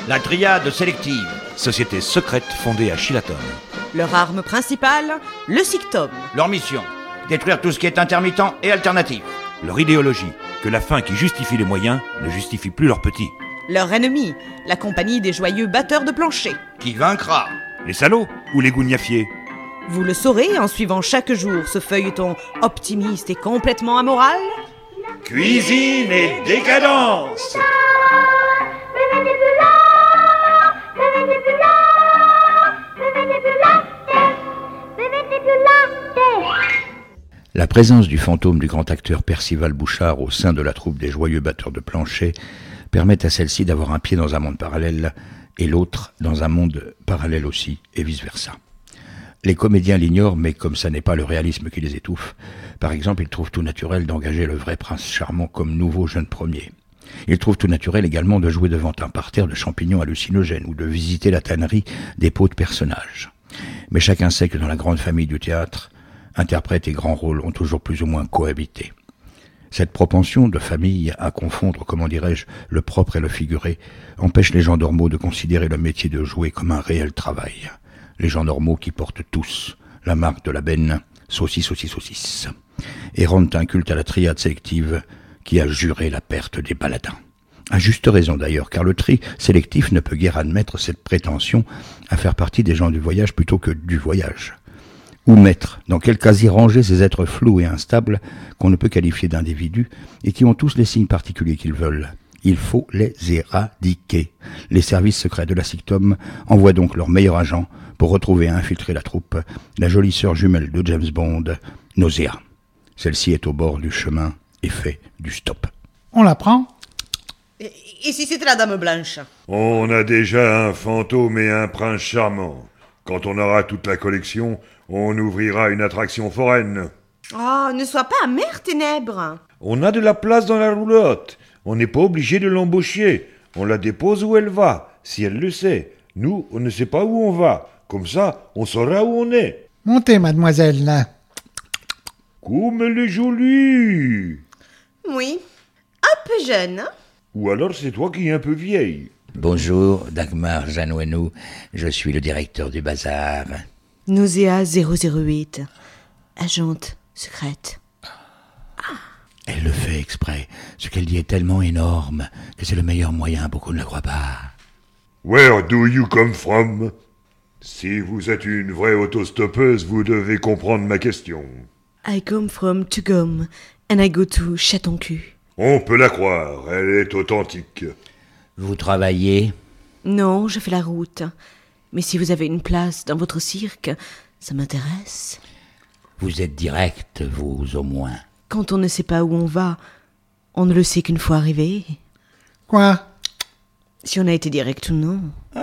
La Dryade sélective. Société secrète fondée à Chilaton. Leur arme principale, le Sictom. Leur mission, détruire tout ce qui est intermittent et alternatif. Leur idéologie, que la fin qui justifie les moyens ne justifie plus leurs petits. Leur ennemi, la compagnie des joyeux batteurs de plancher. Qui vaincra? Les salauds ou les gougnafiers? Vous le saurez en suivant chaque jour ce feuilleton optimiste et complètement amoral. Cuisine et décadence. La présence du fantôme du grand acteur Percival Bouchard au sein de la troupe des joyeux batteurs de plancher permet à celle-ci d'avoir un pied dans un monde parallèle et l'autre dans un monde parallèle aussi, et vice-versa. Les comédiens l'ignorent, mais comme ça n'est pas le réalisme qui les étouffe, par exemple, ils trouvent tout naturel d'engager le vrai prince charmant comme nouveau jeune premier. Ils trouvent tout naturel également de jouer devant un parterre de champignons hallucinogènes ou de visiter la tannerie des peaux de personnages. Mais chacun sait que dans la grande famille du théâtre, interprètes et grands rôles ont toujours plus ou moins cohabité. Cette propension de famille à confondre, comment dirais-je, le propre et le figuré, empêche les gens normaux de considérer le métier de jouer comme un réel travail. Les gens normaux qui portent tous la marque de la benne, saucisse, et rendent un culte à la Dryade sélective qui a juré la perte des baladins. À juste raison d'ailleurs, car le tri sélectif ne peut guère admettre cette prétention à faire partie des gens du voyage plutôt que du voyage. Ou mettre, dans quel casier ranger ces êtres flous et instables qu'on ne peut qualifier d'individus et qui ont tous les signes particuliers qu'ils veulent. Il faut les éradiquer. Les services secrets de la Sictom envoient donc leur meilleur agent pour retrouver et infiltrer la troupe, la jolie sœur jumelle de James Bond, Nausea. Celle-ci est au bord du chemin et fait du stop. On la prend ? Et si c'était la Dame Blanche? On a déjà un fantôme et un prince charmant. Quand on aura toute la collection, on ouvrira une attraction foraine. Oh, ne sois pas amer, Ténèbres. On a de la place dans la roulotte. On n'est pas obligé de l'embaucher. On la dépose où elle va, si elle le sait. Nous, on ne sait pas où on va. Comme ça, on saura où on est. Montez, mademoiselle, là. Comme elle est jolie. Oui, un peu jeune. Ou alors c'est toi qui es un peu vieille. Bonjour, Dagmar Janouenou, je suis le directeur du bazar. Nausea 008, agente secrète. Elle le fait exprès. Ce qu'elle dit est tellement énorme que c'est le meilleur moyen pour qu'on ne le croie pas. Where do you come from? Si vous êtes une vraie autostoppeuse, vous devez comprendre ma question. I come from Tugom and I go to Chatoncu. On peut la croire, elle est authentique. Vous travaillez? Non, je fais la route. Mais si vous avez une place dans votre cirque, ça m'intéresse. Vous êtes direct, vous, au moins. Quand on ne sait pas où on va, on ne le sait qu'une fois arrivé. Quoi? Si on a été direct ou non.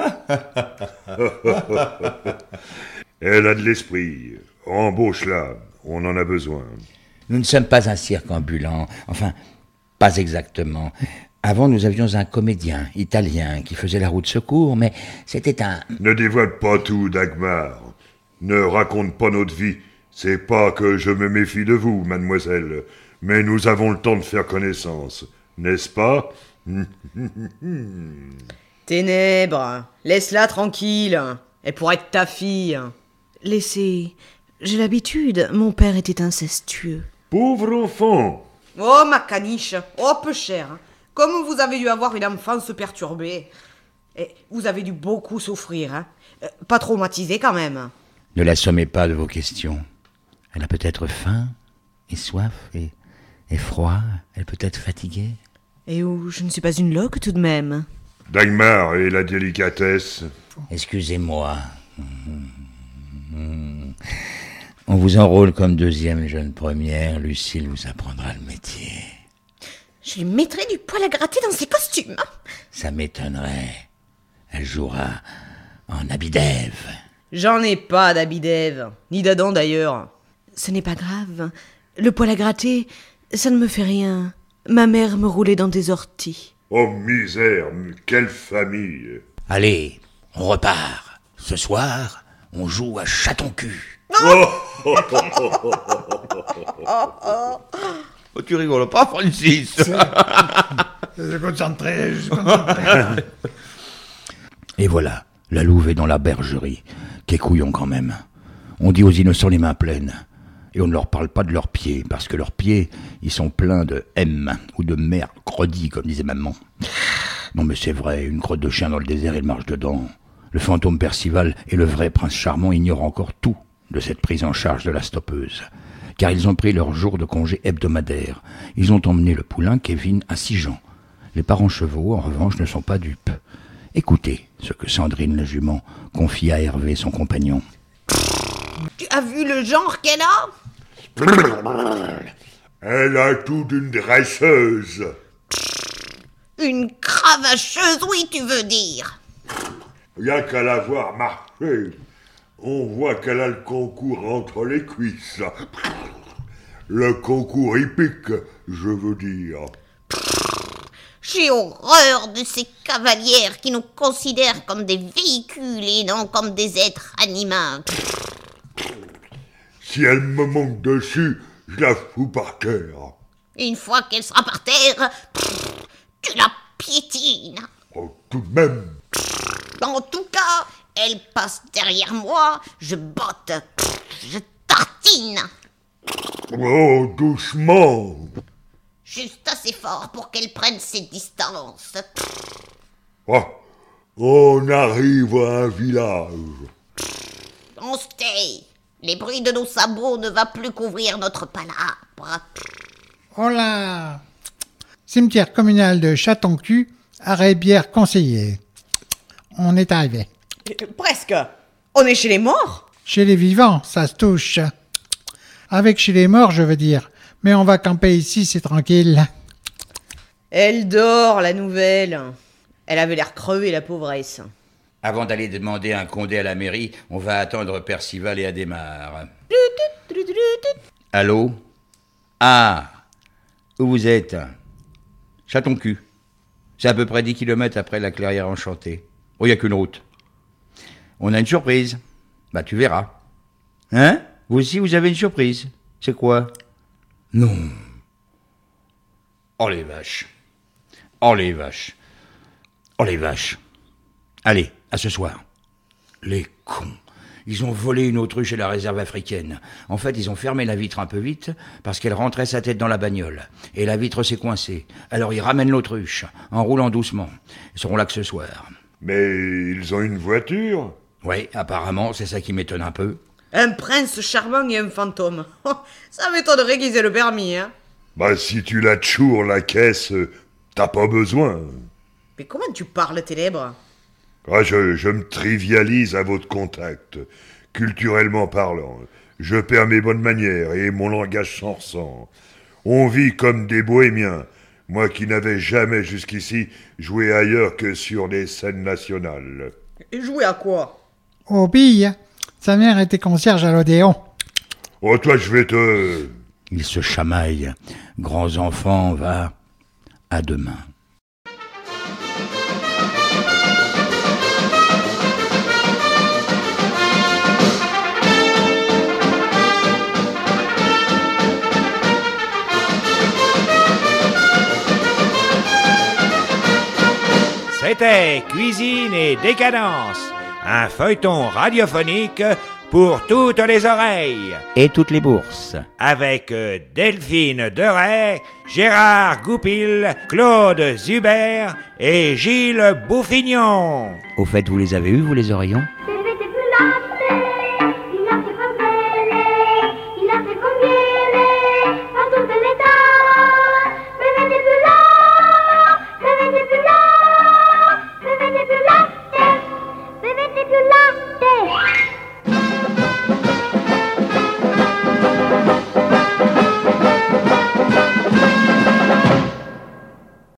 Elle a de l'esprit. Embauche-la, on en a besoin. Nous ne sommes pas un cirque ambulant. Enfin, pas exactement. Avant, nous avions un comédien italien qui faisait la roue de secours, mais c'était un... Ne dévoile pas tout, Dagmar. Ne raconte pas notre vie. C'est pas que je me méfie de vous, mademoiselle, mais nous avons le temps de faire connaissance, n'est-ce pas? Ténèbres, laisse-la tranquille. Elle pourrait être ta fille. Laissez, j'ai l'habitude, mon père était incestueux. Pauvre enfant! Oh, ma caniche, oh, peu cher. Comme vous avez dû avoir une enfance perturbée. Et vous avez dû beaucoup souffrir, hein. Pas traumatisé quand même. Ne l'assommez pas de vos questions. Elle a peut-être faim, et soif, et froid. Elle peut être fatiguée. Et où je ne suis pas une loque tout de même. Dagmar et la délicatesse. Excusez-moi. On vous enrôle comme deuxième jeune première. Lucille vous apprendra le métier. Je lui mettrai du poil à gratter dans ses costumes. Ça m'étonnerait. Elle jouera en habit d'Ève. J'en ai pas d'habit d'Ève, ni d'Adam d'ailleurs. Ce n'est pas grave. Le poil à gratter, ça ne me fait rien. Ma mère me roulait dans des orties. Oh misère, quelle famille! Allez, on repart. Ce soir, on joue à Chatoncu. Oh, tu rigoles pas, Francis? Je suis concentré. Et voilà, la louve est dans la bergerie. Qu'est couillon quand même. On dit aux innocents les mains pleines. Et on ne leur parle pas de leurs pieds, parce que leurs pieds, ils sont pleins de M, ou de mercredi, comme disait maman. Non mais c'est vrai, une crotte de chien dans le désert, il marche dedans. Le fantôme Percival et le vrai prince charmant ignorent encore tout de cette prise en charge de la stoppeuse. Car ils ont pris leur jour de congé hebdomadaire. Ils ont emmené le poulain Kevin à Sigean. Les parents chevaux, en revanche, ne sont pas dupes. Écoutez ce que Sandrine la jument confie à Hervé, son compagnon. Tu as vu le genre qu'elle a? Elle a tout d'une dresseuse. Une cravacheuse, oui, tu veux dire. Rien qu'à la voir marcher, on voit qu'elle a le concours entre les cuisses. Le concours hippique, je veux dire. J'ai horreur de ces cavalières qui nous considèrent comme des véhicules et non comme des êtres animaux. Si elle me monte dessus, je la fous par terre. Une fois qu'elle sera par terre, tu la piétines. Oh, tout de même. En tout cas, elle passe derrière moi, je botte, je tartine. Oh, doucement. Juste assez fort pour qu'elle prenne ses distances. Oh, on arrive à un village. On se tait. Les bruits de nos sabots ne va plus couvrir notre palabre. Oh là! Cimetière communal de Chatoncu, arrêt bière conseillé. On est arrivé. Presque. On est chez les morts? Chez les vivants, ça se touche. Avec chez les morts, je veux dire. Mais on va camper ici, c'est tranquille. Elle dort, la nouvelle. Elle avait l'air crevée, la pauvresse. Avant d'aller demander un condé à la mairie, on va attendre Percival et Adhémar. Allô? Ah! Où vous êtes? Chatoncu. C'est à peu près 10 km après la clairière enchantée. Oh, il n'y a qu'une route. On a une surprise. Bah, tu verras. Hein? Vous aussi, vous avez une surprise. C'est quoi? Non. Oh les vaches. Oh les vaches. Oh les vaches. Allez, à ce soir. Les cons. Ils ont volé une autruche à la réserve africaine. En fait, ils ont fermé la vitre un peu vite parce qu'elle rentrait sa tête dans la bagnole. Et la vitre s'est coincée. Alors ils ramènent l'autruche, en roulant doucement. Ils seront là que ce soir. Mais ils ont une voiture? Oui, apparemment, c'est ça qui m'étonne un peu. Un prince charmant et un fantôme. Ça m'étonnerait qu'ils aient le permis, hein. Bah, si tu la tchours, la caisse, t'as pas besoin. Mais comment tu parles, Ténèbres? Ah, je me trivialise à votre contact. Culturellement parlant, je perds mes bonnes manières et mon langage sans sang. On vit comme des bohémiens. Moi qui n'avais jamais jusqu'ici joué ailleurs que sur les scènes nationales. Et jouer à quoi? Aux billes. Sa mère était concierge à l'Odéon. Oh, toi, je vais te... Ils se chamaillent. Grands enfants, va. À demain. C'était Cuisine et Décadence, un feuilleton radiophonique pour toutes les oreilles. Et toutes les bourses. Avec Delphine Deray, Gérard Goupil, Claude Zuber et Gilles Bouffignon. Au fait, vous les avez eus, vous les Orions?